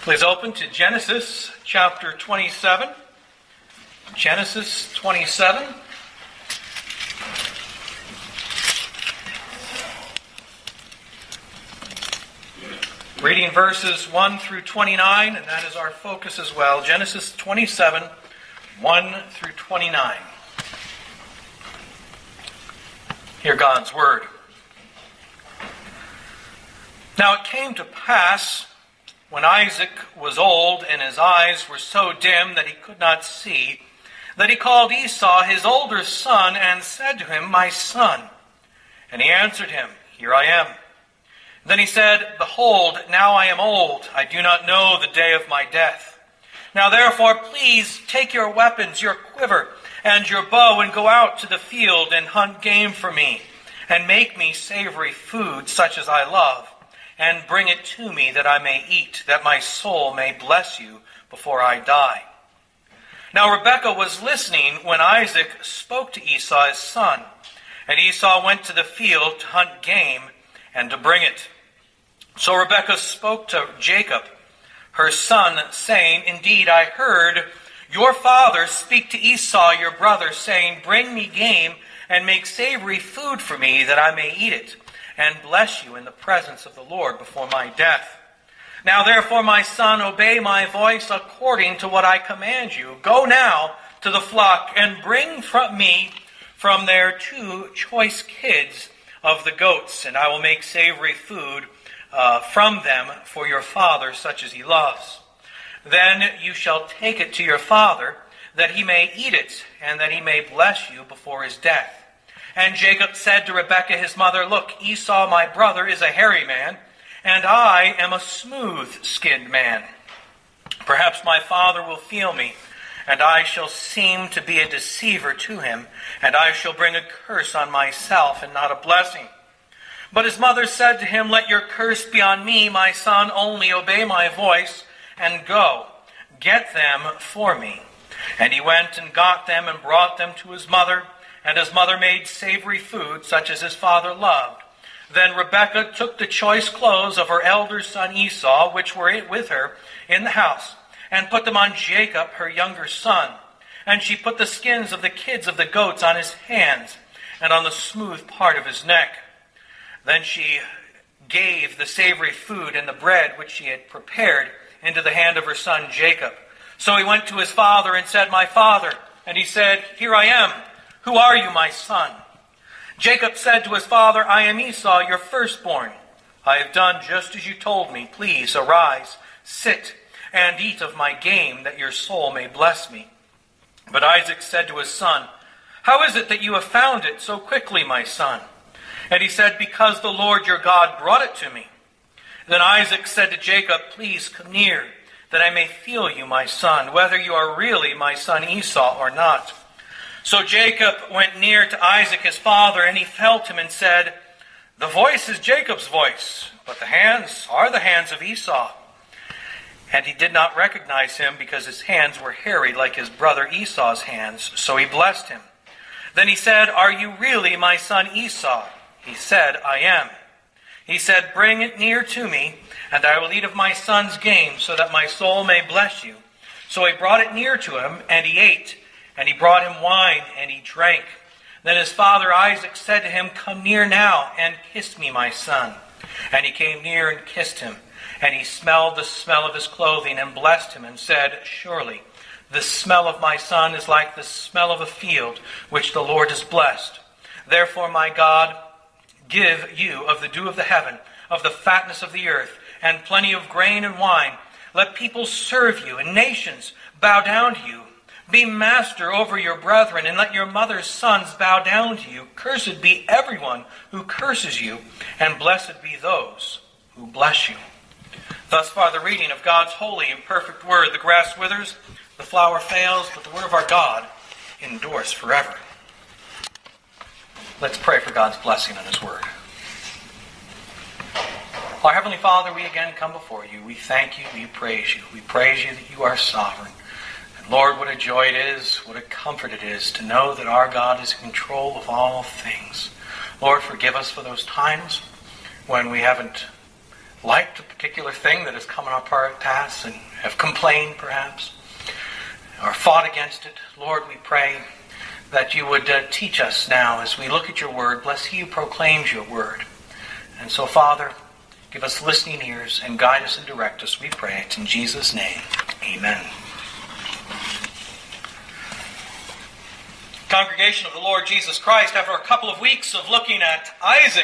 Please open to Genesis chapter 27. Genesis 27. Reading verses 1 through 29, and that is our focus as well. Genesis 27, 1 through 29. Hear God's word. Now it came to pass, when Isaac was old and his eyes were so dim that he could not see, that he called Esau his older son and said to him, "My son." And he answered him, "Here I am." Then he said, "Behold, now I am old. I do not know the day of my death. Now therefore, please take your weapons, your quiver, and your bow, and go out to the field and hunt game for me, and make me savory food such as I love, and bring it to me that I may eat, that my soul may bless you before I die." Now Rebekah was listening when Isaac spoke to Esau his son. And Esau went to the field to hunt game and to bring it. So Rebekah spoke to Jacob, her son, saying, "Indeed, I heard your father speak to Esau your brother, saying, 'Bring me game and make savory food for me, that I may eat it, and bless you in the presence of the Lord before my death. Now therefore, my son, obey my voice according to what I command you. Go now to the flock, and bring from there 2 choice kids of the goats, and I will make savory food from them for your father, such as he loves. Then you shall take it to your father, that he may eat it, and that he may bless you before his death." And Jacob said to Rebekah his mother, "Look, Esau my brother is a hairy man, and I am a smooth-skinned man. Perhaps my father will feel me, and I shall seem to be a deceiver to him, and I shall bring a curse on myself and not a blessing." But his mother said to him, "Let your curse be on me, my son, only obey my voice, and go, get them for me." And he went and got them and brought them to his mother, and his mother made savory food, such as his father loved. Then Rebekah took the choice clothes of her elder son Esau, which were with her in the house, and put them on Jacob, her younger son. And she put the skins of the kids of the goats on his hands, and on the smooth part of his neck. Then she gave the savory food and the bread which she had prepared into the hand of her son Jacob. So he went to his father and said, "My father." And he said, "Here I am. Who are you, my son?" Jacob said to his father, "I am Esau, your firstborn. I have done just as you told me. Please arise, sit, and eat of my game, that your soul may bless me." But Isaac said to his son, "How is it that you have found it so quickly, my son?" And he said, "Because the Lord your God brought it to me." Then Isaac said to Jacob, "Please come near, that I may feel you, my son, whether you are really my son Esau or not." So Jacob went near to Isaac his father, and he felt him and said, "The voice is Jacob's voice, but the hands are the hands of Esau." And he did not recognize him, because his hands were hairy like his brother Esau's hands. So he blessed him. Then he said, "Are you really my son Esau?" He said, "I am." He said, "Bring it near to me, and I will eat of my son's game, so that my soul may bless you." So he brought it near to him, and he ate. And he brought him wine, and he drank. Then his father Isaac said to him, "Come near now, and kiss me, my son." And he came near and kissed him. And he smelled the smell of his clothing, and blessed him, and said, "Surely the smell of my son is like the smell of a field, which the Lord has blessed. Therefore, my God, give you of the dew of the heaven, of the fatness of the earth, and plenty of grain and wine. Let people serve you, and nations bow down to you. Be master over your brethren, and let your mother's sons bow down to you. Cursed be everyone who curses you, and blessed be those who bless you." Thus far the reading of God's holy and perfect word. The grass withers, the flower fails, but the word of our God endures forever. Let's pray for God's blessing on his word. Our Heavenly Father, we again come before you. We thank you, we praise you. We praise you that you are sovereign. And Lord, what a joy it is, what a comfort it is to know that our God is in control of all things. Lord, forgive us for those times when we haven't liked a particular thing that has come in our past and have complained perhaps, or fought against it. Lord, we pray that you would teach us now as we look at your word. Bless he who proclaims your word. And so, Father, give us listening ears and guide us and direct us. We pray it in Jesus' name. Amen. Congregation of the Lord Jesus Christ, after a couple of weeks of looking at Isaac,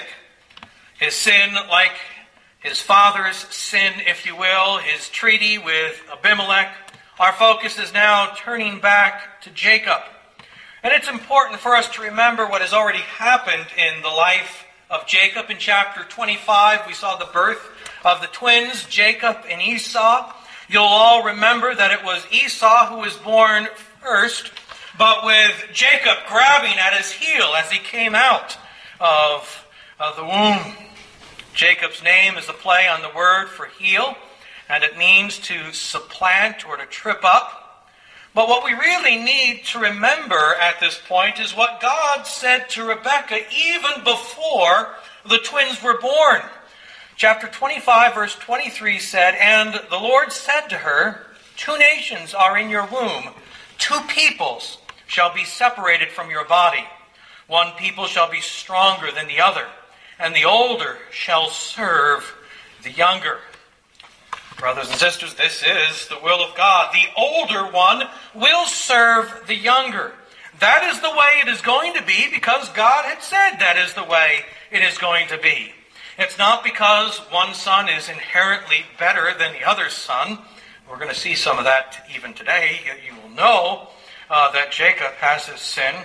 his sin like his father's sin, if you will, his treaty with Abimelech, our focus is now turning back to Jacob. And it's important for us to remember what has already happened in the life of Jacob. In chapter 25, we saw the birth of the twins, Jacob and Esau. You'll all remember that it was Esau who was born first, but with Jacob grabbing at his heel as he came out of the womb. Jacob's name is a play on the word for heel, and it means to supplant or to trip up. But what we really need to remember at this point is what God said to Rebekah even before the twins were born. Chapter 25, verse 23 said, "And the Lord said to her, 2 nations are in your womb, 2 peoples shall be separated from your body. 1 people shall be stronger than the other, and the older shall serve the younger." Brothers and sisters, this is the will of God. The older one will serve the younger. That is the way it is going to be because God had said that is the way it is going to be. It's not because one son is inherently better than the other son. We're going to see some of that even today. You will know that Jacob has his sin.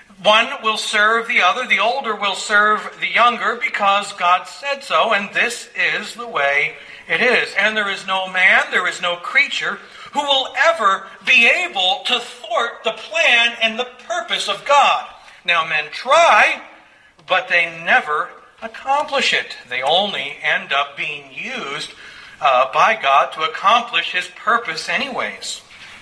One will serve the other. The older will serve the younger because God said so, and this is the way it is. And there is no man, there is no creature who will ever be able to thwart the plan and the purpose of God. Now, men try, but they never accomplish it. They only end up being used by God to accomplish his purpose anyways.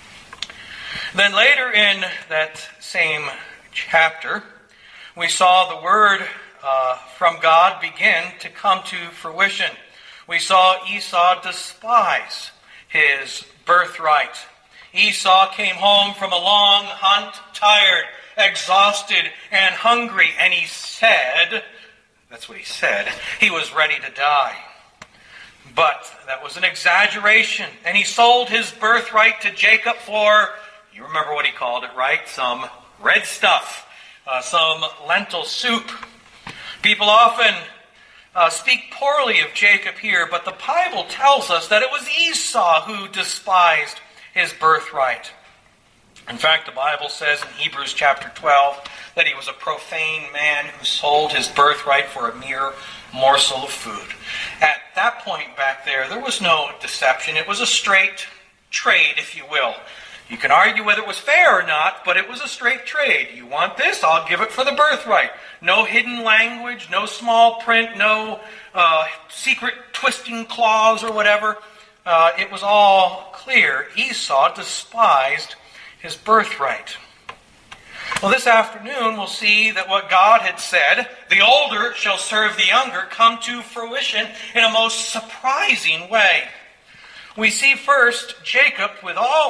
Then later in that same chapter, we saw the word from God begin to come to fruition. We saw Esau despise his birthright. Esau came home from a long hunt, tired, exhausted, and hungry, and he said, that's what he said, he was ready to die. But that was an exaggeration, and he sold his birthright to Jacob for, you remember what he called it, right? Some red stuff, some lentil soup. People often speak poorly of Jacob here, but the Bible tells us that it was Esau who despised his birthright. In fact, the Bible says in Hebrews chapter 12 that he was a profane man who sold his birthright for a mere morsel of food. At that point back there was no deception. It was a straight trade, if you will. You can argue whether it was fair or not, but it was a straight trade. You want this? I'll give it for the birthright. No hidden language, no small print, no secret twisting clause or whatever. It was all clear. Esau despised his birthright. Well, this afternoon we'll see that what God had said, the older shall serve the younger, come to fruition in a most surprising way. We see first Isaac with all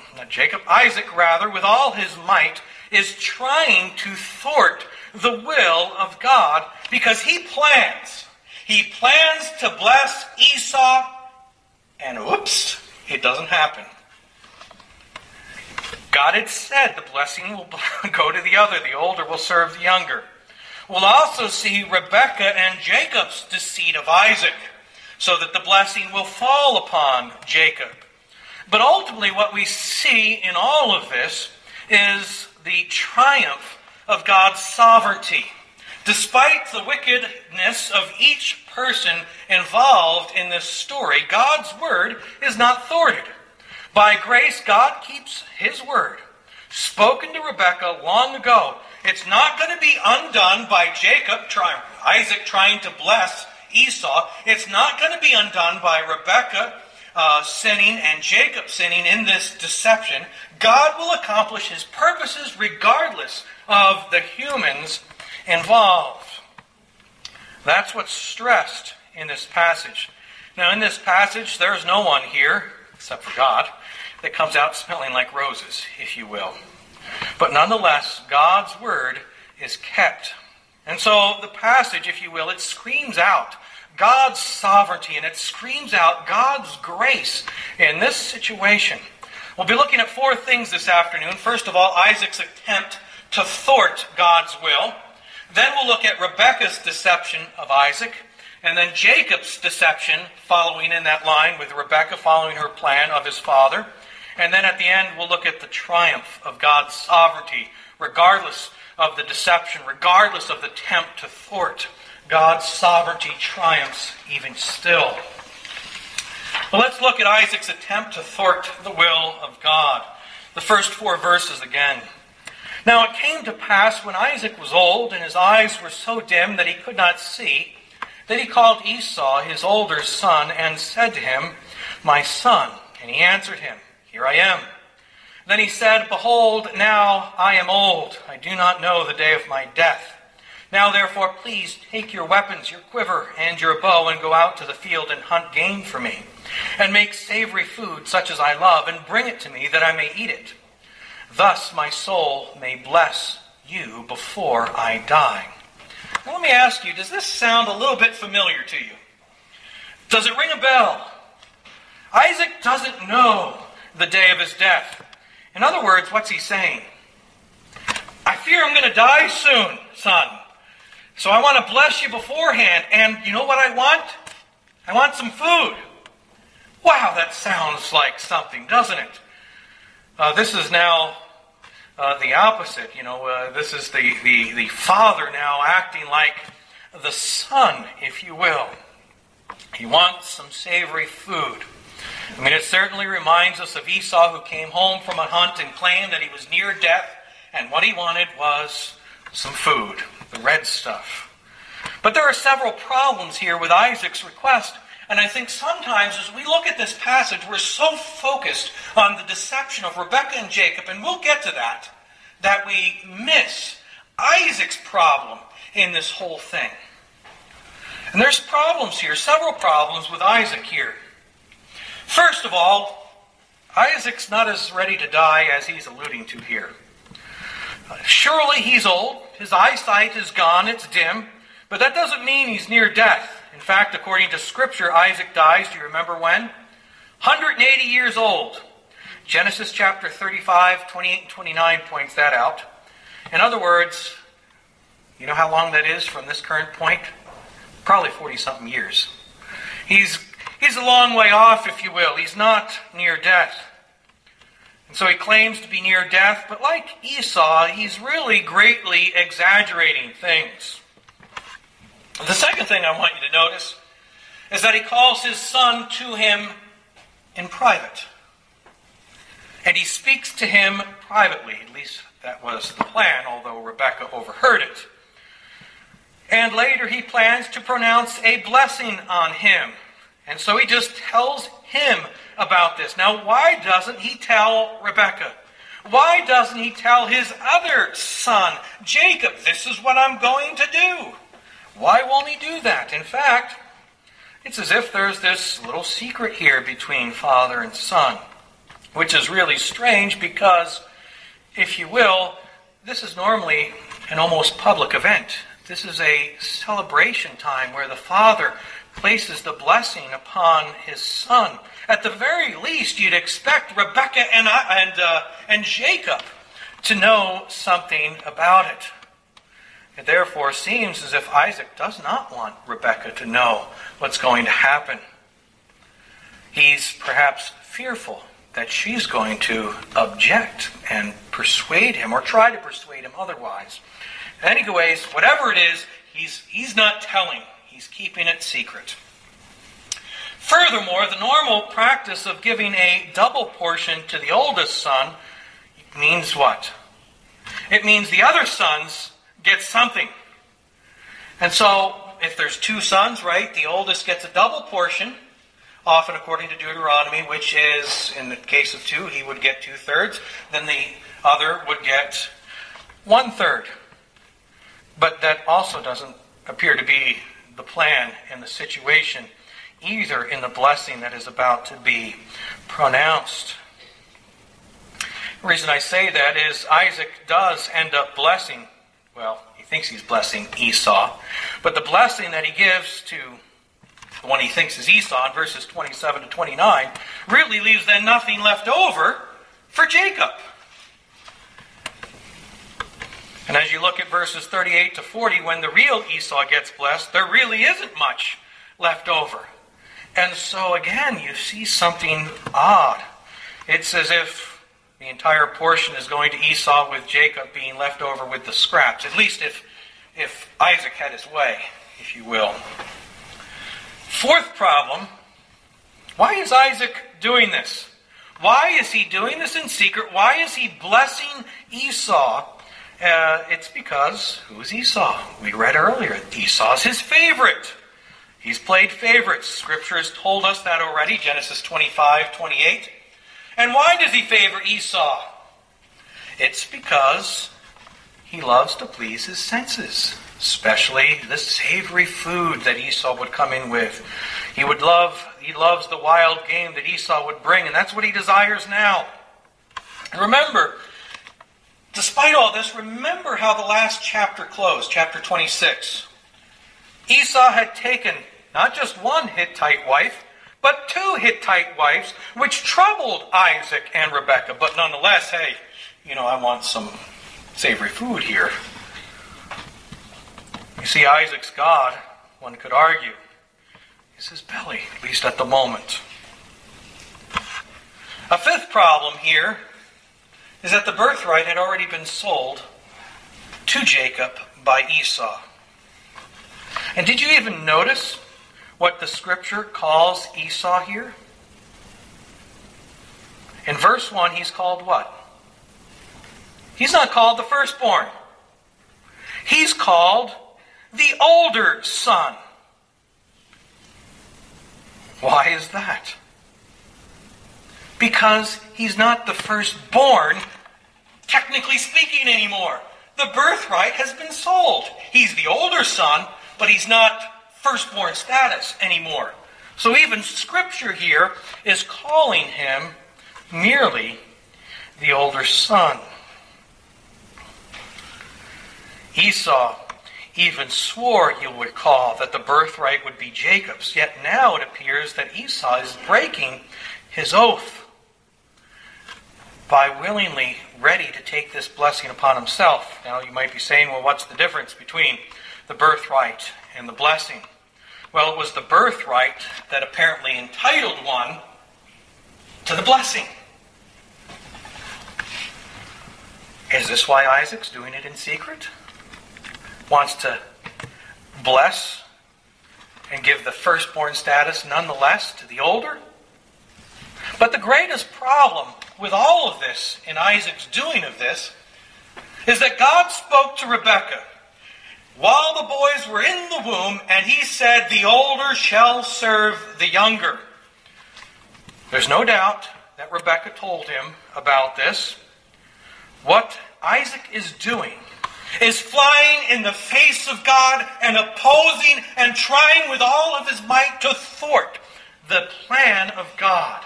his might is trying to thwart the will of God because he plans. He plans to bless Esau, and whoops, it doesn't happen. God had said the blessing will go to the other. The older will serve the younger. We'll also see Rebekah and Jacob's deceit of Isaac, so that the blessing will fall upon Jacob. But ultimately what we see in all of this is the triumph of God's sovereignty. Despite the wickedness of each person involved in this story, God's word is not thwarted. By grace, God keeps his word, spoken to Rebekah long ago. It's not going to be undone by Isaac trying to bless Esau. It's not going to be undone by Rebekah sinning and Jacob sinning in this deception. God will accomplish his purposes regardless of the humans involved. That's what's stressed in this passage. Now in this passage, there's no one here, except for God, that comes out smelling like roses, if you will. But nonetheless, God's word is kept. And so the passage, if you will, it screams out God's sovereignty, and it screams out God's grace in this situation. We'll be looking at four things this afternoon. First of all, Isaac's attempt to thwart God's will. Then we'll look at Rebekah's deception of Isaac. And then Jacob's deception following in that line, with Rebekah following her plan of his father. And then at the end, we'll look at the triumph of God's sovereignty, regardless of the deception, regardless of the attempt to thwart. God's sovereignty triumphs even still. Well, let's look at Isaac's attempt to thwart the will of God. The first four verses again. Now it came to pass when Isaac was old and his eyes were so dim that he could not see, that he called Esau, his older son, and said to him, "My son." And he answered him, "Here I am." Then he said, "Behold, now I am old. I do not know the day of my death. Now therefore, please take your weapons, your quiver, and your bow, and go out to the field and hunt game for me, and make savory food such as I love, and bring it to me that I may eat it. Thus my soul may bless you before I die." Now let me ask you, does this sound a little bit familiar to you? Does it ring a bell? Isaac doesn't know the day of his death. In other words, what's he saying? I fear I'm going to die soon, son. So I want to bless you beforehand. And you know what I want? I want some food. Wow, that sounds like something, doesn't it? This is now the opposite. This is the father now acting like the son, if you will. He wants some savory food. I mean, it certainly reminds us of Esau, who came home from a hunt and claimed that he was near death, and what he wanted was some food, the red stuff. But there are several problems here with Isaac's request, and I think sometimes as we look at this passage, we're so focused on the deception of Rebekah and Jacob, and we'll get to that we miss Isaac's problem in this whole thing. And there's problems here, several problems with Isaac here. First of all, Isaac's not as ready to die as he's alluding to here. Surely he's old, his eyesight is gone, it's dim, but that doesn't mean he's near death. In fact, according to Scripture, Isaac dies, do you remember when? 180 years old. Genesis chapter 35, 28 and 29 points that out. In other words, you know how long that is from this current point? Probably 40-something years. He's a long way off, if you will. He's not near death. And so he claims to be near death, but like Esau, he's really greatly exaggerating things. The second thing I want you to notice is that he calls his son to him in private. And he speaks to him privately. At least that was the plan, although Rebekah overheard it. And later he plans to pronounce a blessing on him. And so he just tells him about this. Now, why doesn't he tell Rebekah? Why doesn't he tell his other son, Jacob, this is what I'm going to do? Why won't he do that? In fact, it's as if there's this little secret here between father and son, which is really strange because, if you will, this is normally an almost public event. This is a celebration time where the father places the blessing upon his son. At the very least, you'd expect Rebekah and Jacob to know something about it. It therefore seems as if Isaac does not want Rebekah to know what's going to happen. He's perhaps fearful that she's going to object and persuade him, or try to persuade him otherwise. Anyways, whatever it is, he's not telling. He's keeping it secret. Furthermore, the normal practice of giving a double portion to the oldest son means what? It means the other sons get something. And so, if there's two sons, right, the oldest gets a double portion, often according to Deuteronomy, which is, in the case of two, he would get 2/3. Then the other would get 1/3. But that also doesn't appear to be the plan in the situation either in the blessing that is about to be pronounced. The reason I say that is Isaac does end up blessing, well, he thinks he's blessing Esau, but the blessing that he gives to the one he thinks is Esau in verses 27 to 29 really leaves then nothing left over for Jacob. And as you look at verses 38 to 40, when the real Esau gets blessed, there really isn't much left over. And so again, you see something odd. It's as if the entire portion is going to Esau, with Jacob being left over with the scraps. At least if Isaac had his way, if you will. Fourth problem, why is Isaac doing this? Why is he doing this in secret? Why is he blessing Esau? It's because, who's Esau? We read earlier, Esau's his favorite. He's played favorites. Scripture has told us that already, Genesis 25:28. And why does he favor Esau? It's because he loves to please his senses, especially the savory food that Esau would come in with. He loves the wild game that Esau would bring, and that's what he desires now. And remember, despite all this, remember how the last chapter closed, chapter 26. Esau had taken not just one Hittite wife, but 2 Hittite wives, which troubled Isaac and Rebekah. But nonetheless, hey, I want some savory food here. You see, Isaac's God, one could argue, is his belly, at least at the moment. A fifth problem here is that the birthright had already been sold to Jacob by Esau. And did you even notice what the Scripture calls Esau here? In verse 1, he's called what? He's not called the firstborn. He's called the older son. Why is that? Because he's not the firstborn, technically speaking, anymore. The birthright has been sold. He's the older son, but he's not firstborn status anymore. So even Scripture here is calling him merely the older son. Esau even swore, you would recall, that the birthright would be Jacob's. Yet now it appears that Esau is breaking his oath by willingly ready to take this blessing upon himself. Now you might be saying, well, what's the difference between the birthright and the blessing? Well, it was the birthright that apparently entitled one to the blessing. Is this why Isaac's doing it in secret? Wants to bless and give the firstborn status nonetheless to the older? But the greatest problem with all of this, in Isaac's doing of this, is that God spoke to Rebekah while the boys were in the womb, and he said, the older shall serve the younger. There's no doubt that Rebekah told him about this. What Isaac is doing is flying in the face of God and opposing and trying with all of his might to thwart the plan of God.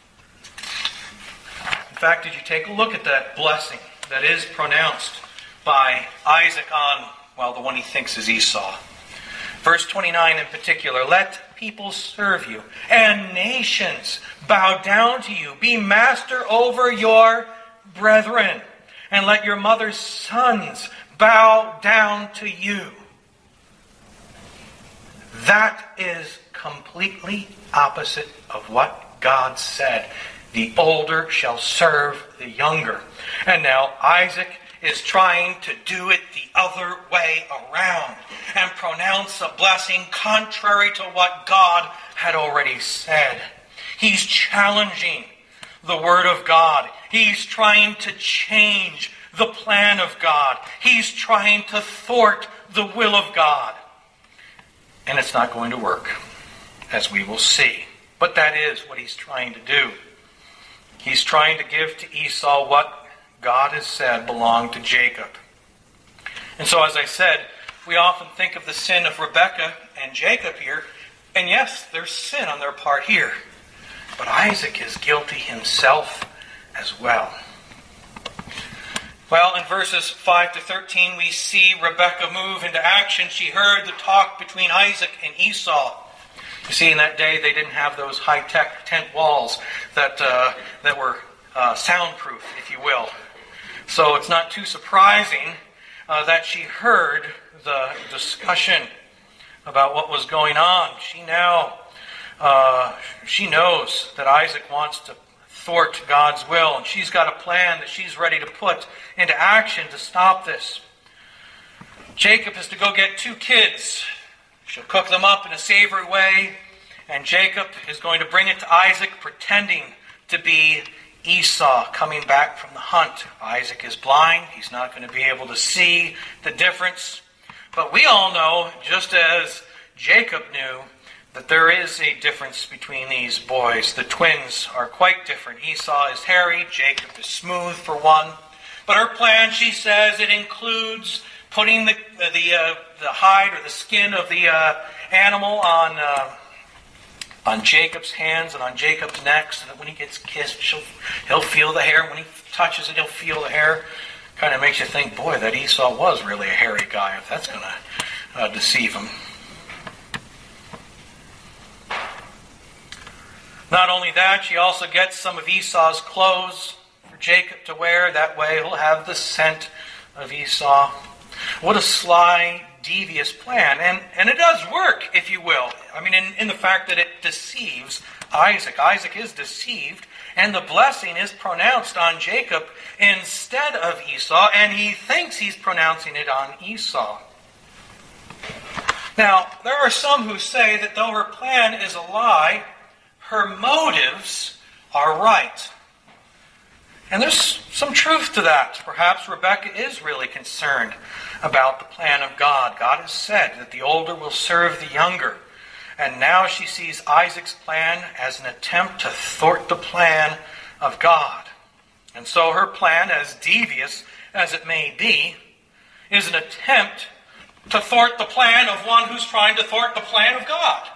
In fact, did you take a look at that blessing that is pronounced by Isaac on, the one he thinks is Esau? Verse 29 in particular, let people serve you, and nations bow down to you. Be master over your brethren, and let your mother's sons bow down to you. That is completely opposite of what God said. The older shall serve the younger. And now Isaac is trying to do it the other way around and pronounce a blessing contrary to what God had already said. He's challenging the Word of God. He's trying to change the plan of God. He's trying to thwart the will of God. And it's not going to work, as we will see. But that is what he's trying to do. He's trying to give to Esau what God has said belonged to Jacob. And so, as I said, we often think of the sin of Rebekah and Jacob here And yes, there's sin on their part here. But Isaac is guilty himself as well. Well, in verses 5 to 13, we see Rebekah move into action. She heard the talk between Isaac and Esau. You see, in that day, they didn't have those high-tech tent walls that were soundproof, if you will. So it's not too surprising that she heard the discussion about what was going on. She knows that Isaac wants to thwart God's will, and she's got a plan that she's ready to put into action to stop this. Jacob is to go get 2 kids. She'll cook them up in a savory way, and Jacob is going to bring it to Isaac, pretending to be Esau coming back from the hunt. Isaac is blind. He's not going to be able to see the difference. But we all know, just as Jacob knew, that there is a difference between these boys. The twins are quite different. Esau is hairy, Jacob is smooth for one. But her plan, she says, it includes putting the hide or the skin of the animal on Jacob's hands and on Jacob's neck, so that when he gets kissed, he'll feel the hair. When he touches it, he'll feel the hair. Kind of makes you think, boy, that Esau was really a hairy guy, if that's going to deceive him. Not only that, she also gets some of Esau's clothes for Jacob to wear. That way he'll have the scent of Esau. What a sly, devious plan. And it does work, if you will. I mean, in the fact that it deceives Isaac. Isaac is deceived, and the blessing is pronounced on Jacob instead of Esau, and he thinks he's pronouncing it on Esau. Now, there are some who say that though her plan is a lie, her motives are right. And there's some truth to that. Perhaps Rebekah is really concerned about the plan of God. God has said that the older will serve the younger. And now she sees Isaac's plan as an attempt to thwart the plan of God. And so her plan, as devious as it may be, is an attempt to thwart the plan of one who's trying to thwart the plan of God.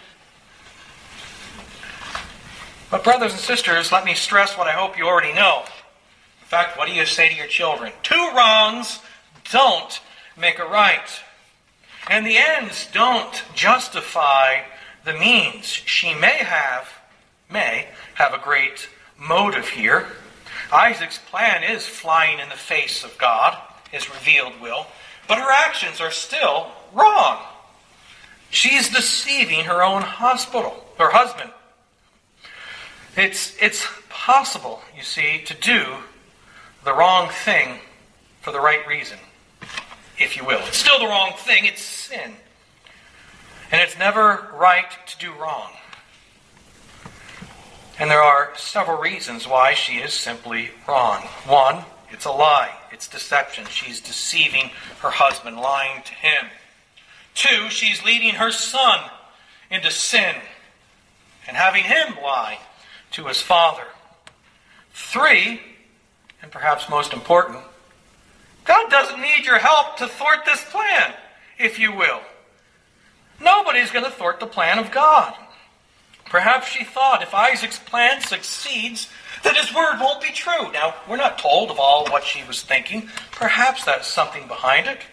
But brothers and sisters, let me stress what I hope you already know. In fact, what do you say to your children? 2 wrongs don't make a right. And the ends don't justify the means. She may have a great motive here. Isaac's plan is flying in the face of God, his revealed will, but her actions are still wrong. She's deceiving her own husband. It's possible, you see, to do the wrong thing for the right reason, if you will. It's still the wrong thing. It's sin. And it's never right to do wrong. And there are several reasons why she is simply wrong. 1, it's a lie. It's deception. She's deceiving her husband, lying to him. 2, she's leading her son into sin and having him lie to his father. 3, and perhaps most important, God doesn't need your help to thwart this plan, if you will. Nobody's going to thwart the plan of God. Perhaps she thought if Isaac's plan succeeds, that his word won't be true. Now, we're not told of all what she was thinking. Perhaps that's something behind it.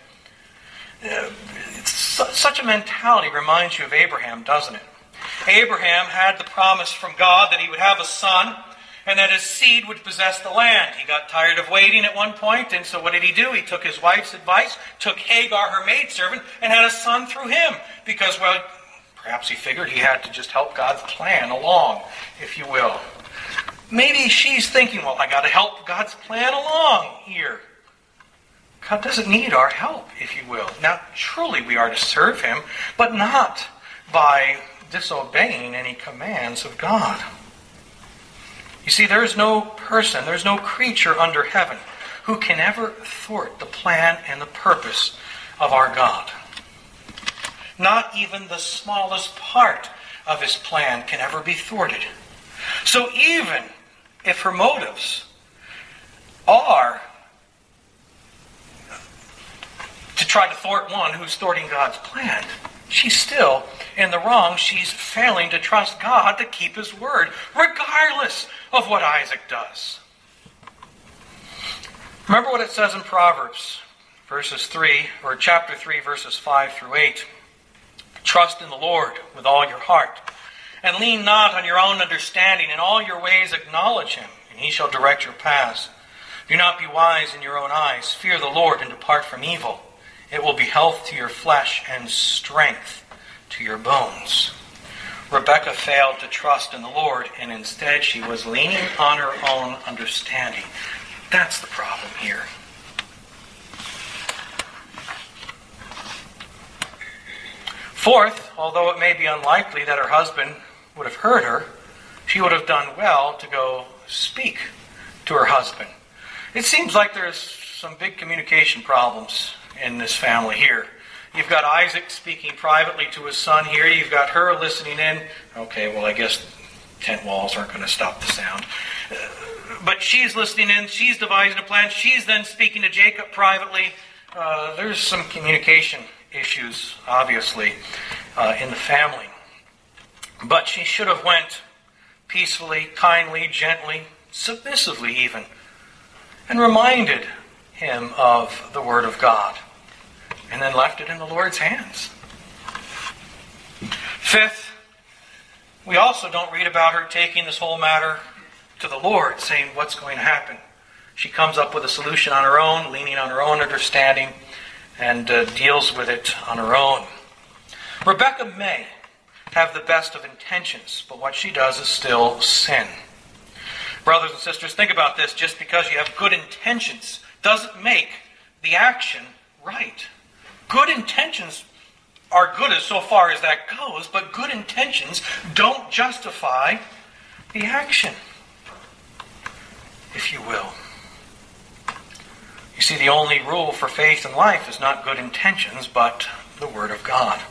Such a mentality reminds you of Abraham, doesn't it? Abraham had the promise from God that he would have a son and that his seed would possess the land. He got tired of waiting at one point, and so what did he do? He took his wife's advice, took Hagar, her maidservant, and had a son through him. Because, well, perhaps he figured he had to just help God's plan along, if you will. Maybe she's thinking, well, I got to help God's plan along here. God doesn't need our help, if you will. Now, truly we are to serve him, but not by disobeying any commands of God. You see, there's no person, there's no creature under heaven who can ever thwart the plan and the purpose of our God. Not even the smallest part of his plan can ever be thwarted. So even if her motives are to try to thwart one who's thwarting God's plan, She's still in the wrong. She's failing to trust God to keep His word, regardless of what Isaac does. Remember what it says in Proverbs, chapter 3, verses 5 through 8. Trust in the Lord with all your heart, and lean not on your own understanding. In all your ways acknowledge Him, and He shall direct your paths. Do not be wise in your own eyes. Fear the Lord and depart from evil. It will be health to your flesh and strength to your bones. Rebekah failed to trust in the Lord, and instead she was leaning on her own understanding. That's the problem here. Fourth, although it may be unlikely that her husband would have heard her, she would have done well to go speak to her husband. It seems like there's some big communication problems in this family here. You've got Isaac speaking privately to his son here. You've got her listening in. Okay, well, I guess tent walls aren't going to stop the sound. But she's listening in. She's devising a plan. She's then speaking to Jacob privately. There's some communication issues, obviously, in the family. But she should have went peacefully, kindly, gently, submissively even, and reminded him of the Word of God, and then left it in the Lord's hands. Fifth, we also don't read about her taking this whole matter to the Lord, saying what's going to happen. She comes up with a solution on her own, leaning on her own understanding, and deals with it on her own. Rebekah may have the best of intentions, but what she does is still sin. Brothers and sisters, think about this. Just because you have good intentions doesn't make the action right. Good intentions are good as so far as that goes, but good intentions don't justify the action, if you will. You see, the only rule for faith and life is not good intentions, but the Word of God.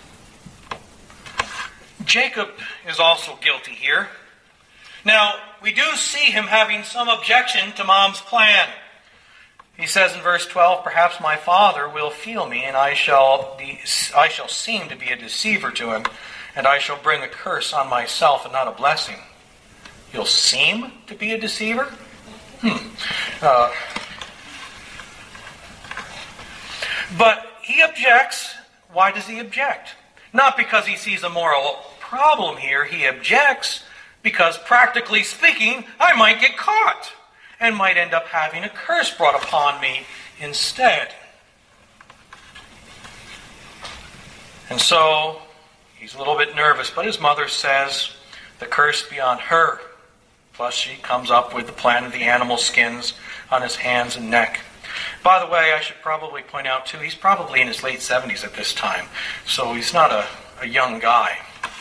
Jacob is also guilty here. Now, we do see him having some objection to Mom's plan. He says in verse 12, "Perhaps my father will feel me, and I shall seem to be a deceiver to him, and I shall bring a curse on myself and not a blessing." You'll seem to be a deceiver? But he objects. Why does he object? Not because he sees a moral problem here. He objects because, practically speaking, I might get caught and might end up having a curse brought upon me instead. And so he's a little bit nervous, but his mother says the curse be on her. Plus she comes up with the plan of the animal skins on his hands and neck. By the way, I should probably point out too, he's probably in his late 70s at this time, so he's not a young guy.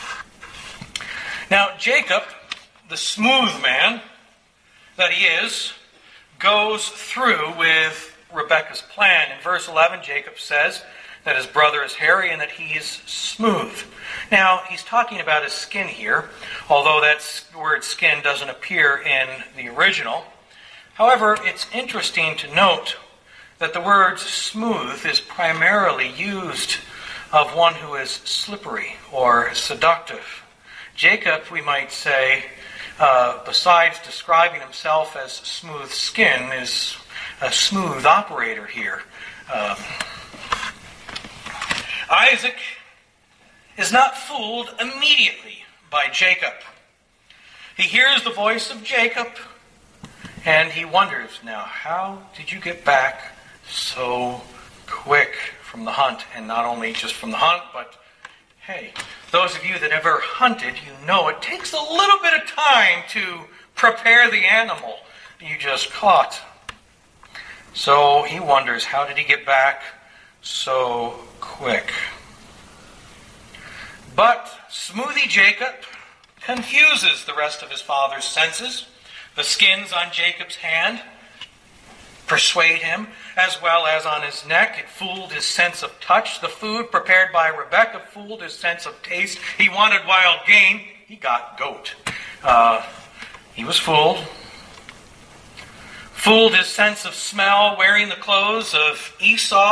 Now Jacob, the smooth man that he is, goes through with Rebekah's plan. In verse 11, Jacob says that his brother is hairy and that he is smooth. Now, he's talking about his skin here, although that word skin doesn't appear in the original. However, it's interesting to note that the word smooth is primarily used of one who is slippery or seductive. Jacob, we might say, besides describing himself as smooth skin, is a smooth operator here. Isaac is not fooled immediately by Jacob. He hears the voice of Jacob, and he wonders, now, how did you get back so quick from the hunt? And not only just from the hunt, but hey, those of you that ever hunted, you know it takes a little bit of time to prepare the animal you just caught. So he wonders, how did he get back so quick? But Smoothie Jacob confuses the rest of his father's senses. The skins on Jacob's hand persuade him, as well as on his neck. It fooled his sense of touch. The food prepared by Rebekah fooled his sense of taste. He wanted wild game. He got goat. He was fooled. Fooled his sense of smell, wearing the clothes of Esau.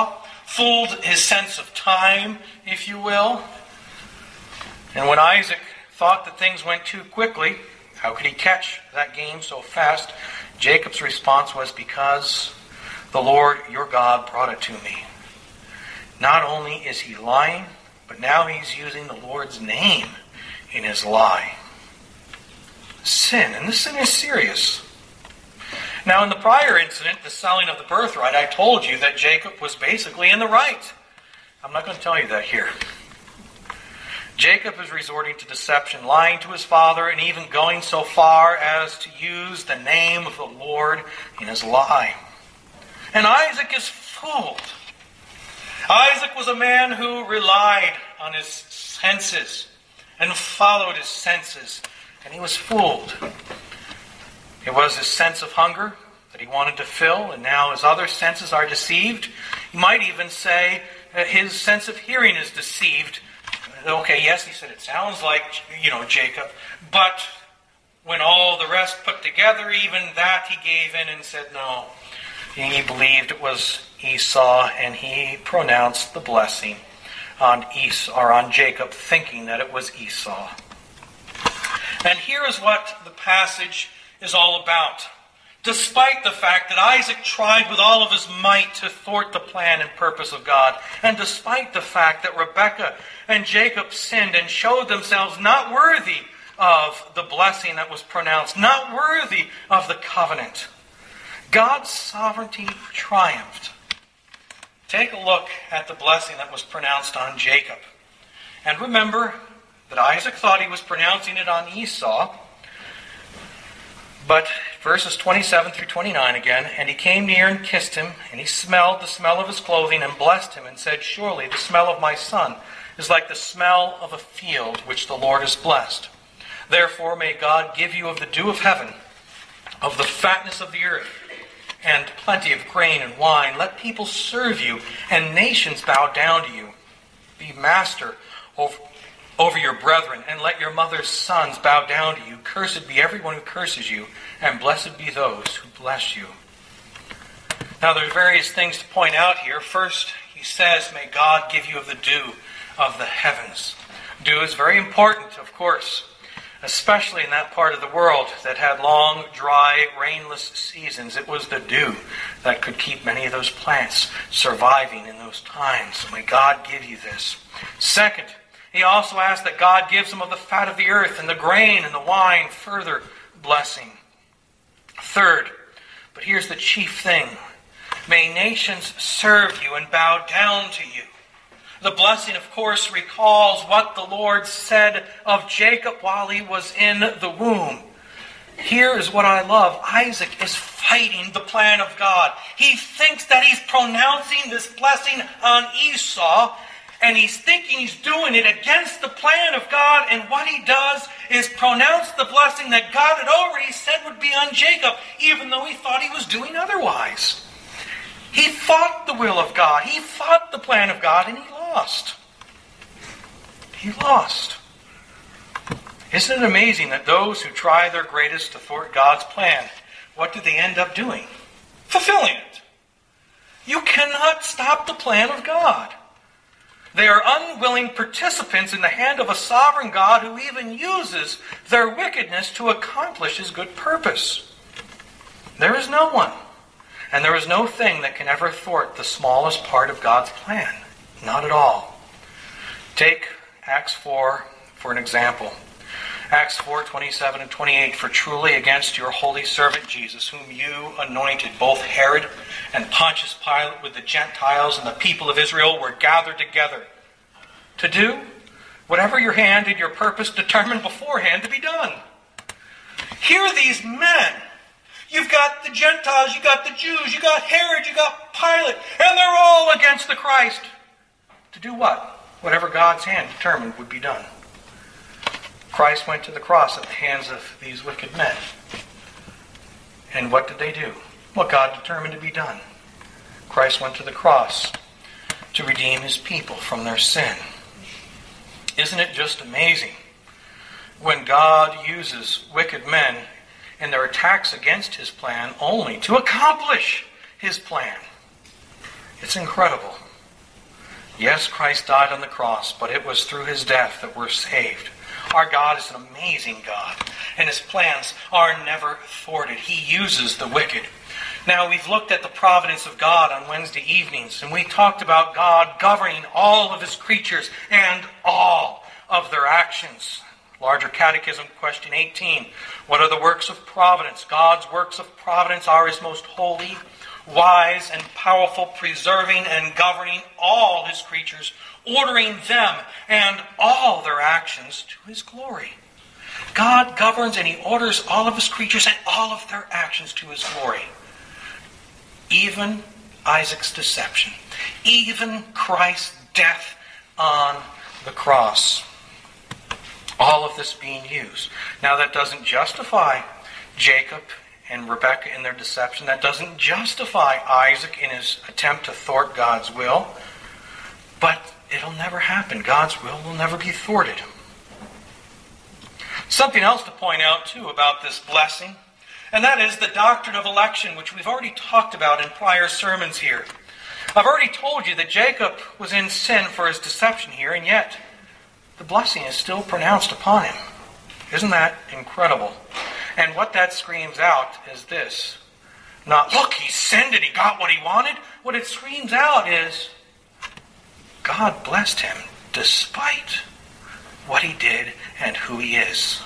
fooled his sense of time, if you will. And when Isaac thought that things went too quickly, how could he catch that game so fast? Jacob's response was, because the Lord your God brought it to me. Not only is he lying, but now he's using the Lord's name in his lie. Sin, and this sin is serious. Now, in the prior incident, the selling of the birthright, I told you that Jacob was basically in the right. I'm not going to tell you that here. Jacob is resorting to deception, lying to his father, and even going so far as to use the name of the Lord in his lie. And Isaac is fooled. Isaac was a man who relied on his senses and followed his senses, and he was fooled. It was his sense of hunger that he wanted to fill, and now his other senses are deceived. You might even say his sense of hearing is deceived. Okay, yes, he said, it sounds like, Jacob, but when all the rest put together, even that he gave in and said no. He believed it was Esau, and he pronounced the blessing on Jacob, thinking that it was Esau. And here is what the passage is all about. Despite the fact that Isaac tried with all of his might to thwart the plan and purpose of God, and despite the fact that Rebekah and Jacob sinned and showed themselves not worthy of the blessing that was pronounced, not worthy of the covenant, God's sovereignty triumphed. Take a look at the blessing that was pronounced on Jacob. And remember that Isaac thought he was pronouncing it on Esau. But verses 27 through 29 again, and he came near and kissed him, and he smelled the smell of his clothing and blessed him and said, surely the smell of my son is like the smell of a field which the Lord has blessed. Therefore may God give you of the dew of heaven, of the fatness of the earth, and plenty of grain and wine. Let people serve you, and nations bow down to you. Be master over your brethren, and let your mother's sons bow down to you. Cursed be everyone who curses you, and blessed be those who bless you. Now there's various things to point out here. First, he says, may God give you of the dew of the heavens. Dew is very important, of course, especially in that part of the world that had long, dry, rainless seasons. It was the dew that could keep many of those plants surviving in those times. May God give you this. Second, he also asks that God gives them of the fat of the earth and the grain and the wine, further blessing. Third, but here's the chief thing, may nations serve you and bow down to you. The blessing, of course, recalls what the Lord said of Jacob while he was in the womb. Here is what I love. Isaac is fighting the plan of God. He thinks that he's pronouncing this blessing on Esau, and he's thinking he's doing it against the plan of God, and what he does is pronounce the blessing that God had already said would be on Jacob, even though he thought he was doing otherwise. He fought the will of God. He fought the plan of God, and he lost. He lost. Isn't it amazing that those who try their greatest to thwart God's plan, what do they end up doing? Fulfilling it. You cannot stop the plan of God. They are unwilling participants in the hand of a sovereign God who even uses their wickedness to accomplish his good purpose. There is no one, and there is no thing that can ever thwart the smallest part of God's plan. Not at all. Take Acts 4 for an example. Acts 4:27 and 28, for truly against your holy servant Jesus, whom you anointed, both Herod and Pontius Pilate with the Gentiles and the people of Israel were gathered together to do whatever your hand and your purpose determined beforehand to be done. Here are these men. You've got the Gentiles, you got the Jews, you got Herod, you got Pilate, and they're all against the Christ. To do what? Whatever God's hand determined would be done. Christ went to the cross at the hands of these wicked men. And what did they do? What God determined to be done. Christ went to the cross to redeem his people from their sin. Isn't it just amazing when God uses wicked men in their attacks against his plan only to accomplish his plan? It's incredible. Yes, Christ died on the cross, but it was through his death that we're saved. Our God is an amazing God, and his plans are never thwarted. He uses the wicked. Now, we've looked at the providence of God on Wednesday evenings, and we talked about God governing all of his creatures and all of their actions. Larger Catechism, question 18. What are the works of providence? God's works of providence are his most holy, wise, and powerful, preserving and governing all his creatures, ordering them and all their actions to his glory. God governs and he orders all of his creatures and all of their actions to his glory. Even Isaac's deception. Even Christ's death on the cross. All of this being used. Now that doesn't justify Jacob and Rebekah in their deception. That doesn't justify Isaac in his attempt to thwart God's will. But it'll never happen. God's will never be thwarted. Something else to point out, too, about this blessing, and that is the doctrine of election, which we've already talked about in prior sermons here. I've already told you that Jacob was in sin for his deception here, and yet the blessing is still pronounced upon him. Isn't that incredible? And what that screams out is this. Not, look, he sinned and he got what he wanted. What it screams out is, God blessed him despite what he did and who he is.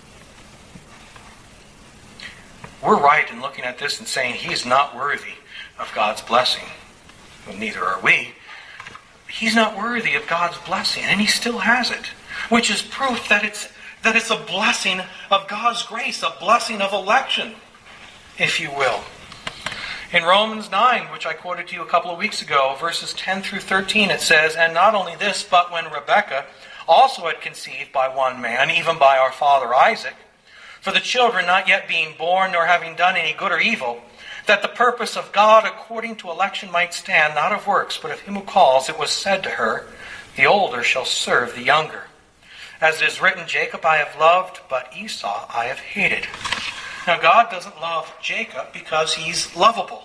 We're right in looking at this and saying he's not worthy of God's blessing. Well, neither are we. He's not worthy of God's blessing, and he still has it, which is proof that it's a blessing of God's grace, a blessing of election, if you will. In Romans 9, which I quoted to you a couple of weeks ago, verses 10 through 13, it says, And not only this, but when Rebekah also had conceived by one man, even by our father Isaac, for the children not yet being born, nor having done any good or evil, that the purpose of God according to election might stand, not of works, but of him who calls, it was said to her, The older shall serve the younger. As it is written, Jacob I have loved, but Esau I have hated. Now God doesn't love Jacob because he's lovable.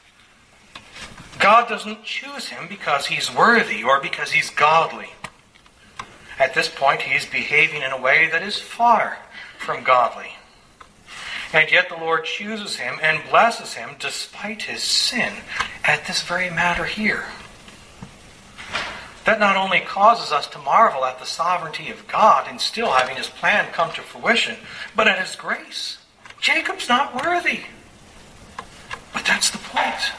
God doesn't choose him because he's worthy or because he's godly. At this point, he is behaving in a way that is far from godly. And yet the Lord chooses him and blesses him despite his sin at this very matter here. That not only causes us to marvel at the sovereignty of God in still having his plan come to fruition, but at his grace. Jacob's not worthy. But that's the point.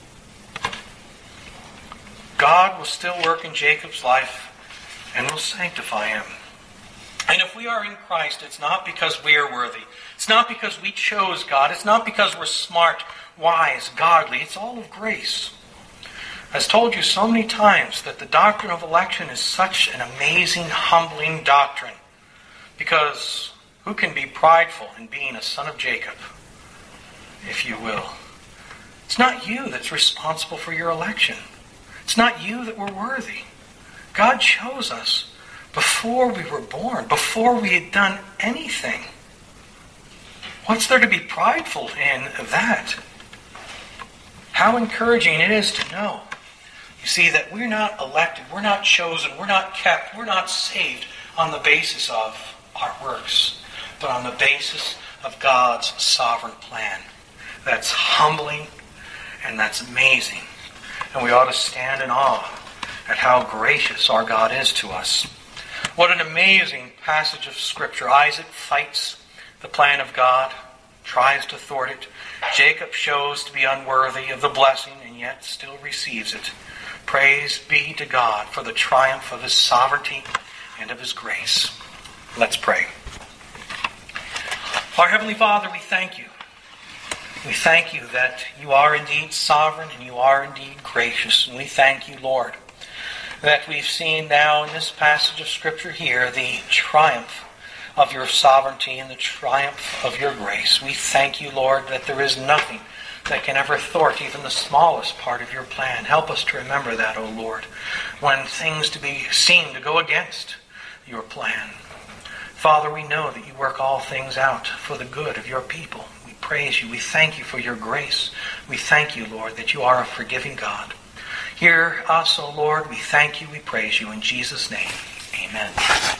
God will still work in Jacob's life and will sanctify him. And if we are in Christ, it's not because we are worthy. It's not because we chose God. It's not because we're smart, wise, godly. It's all of grace. I've told you so many times that the doctrine of election is such an amazing, humbling doctrine. Because who can be prideful in being a son of Jacob, if you will? It's not you that's responsible for your election. It's not you that were worthy. God chose us before we were born, before we had done anything. What's there to be prideful in that? How encouraging it is to know, you see, that we're not elected, we're not chosen, we're not kept, we're not saved on the basis of our works, but on the basis of God's sovereign plan. That's humbling and that's amazing. And we ought to stand in awe at how gracious our God is to us. What an amazing passage of Scripture. Isaac fights the plan of God, tries to thwart it. Jacob shows to be unworthy of the blessing and yet still receives it. Praise be to God for the triumph of his sovereignty and of his grace. Let's pray. Our Heavenly Father, we thank you. We thank you that you are indeed sovereign and you are indeed gracious. And we thank you, Lord, that we've seen now in this passage of Scripture here the triumph of your sovereignty and the triumph of your grace. We thank you, Lord, that there is nothing that can ever thwart even the smallest part of your plan. Help us to remember that, O Lord, when things seem to go against your plan. Father, we know that you work all things out for the good of your people. We praise you. We thank you for your grace. We thank you, Lord, that you are a forgiving God. Hear us, O Lord. We thank you. We praise you. In Jesus' name, amen.